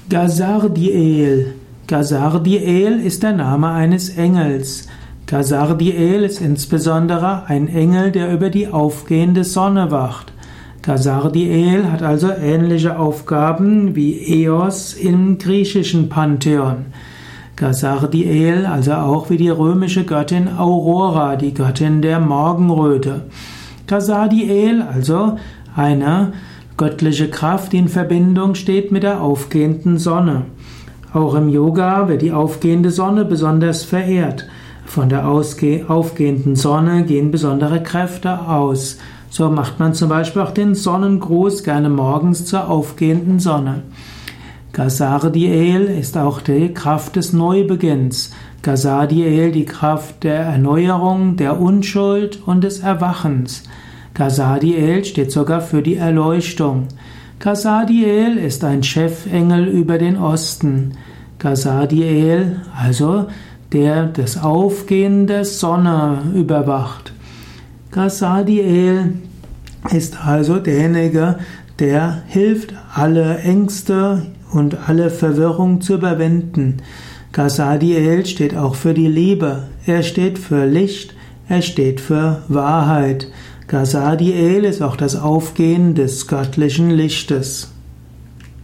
Gazardiel. Gazardiel ist der Name eines Engels. Gazardiel ist insbesondere ein Engel, der über die aufgehende Sonne wacht. Gazardiel hat also ähnliche Aufgaben wie Eos im griechischen Pantheon. Gazardiel, also auch wie die römische Göttin Aurora, die Göttin der Morgenröte. Gazardiel, also eine göttliche Kraft, die in Verbindung steht mit der aufgehenden Sonne. Auch im Yoga wird die aufgehende Sonne besonders verehrt. Von der aufgehenden Sonne gehen besondere Kräfte aus. So macht man zum Beispiel auch den Sonnengruß gerne morgens zur aufgehenden Sonne. Gazardiel ist auch die Kraft des Neubeginns. Gazardiel die Kraft der Erneuerung, der Unschuld und des Erwachens. Gazardiel steht sogar für die Erleuchtung. Gazardiel ist ein Chefengel über den Osten. Gazardiel, also der das Aufgehen der Sonne überwacht. Gazardiel ist also derjenige, der hilft, alle Ängste und alle Verwirrung zu überwinden. Gazardiel steht auch für die Liebe. Er steht für Licht, er steht für Wahrheit. Gazardiel ist auch das Aufgehen des göttlichen Lichtes.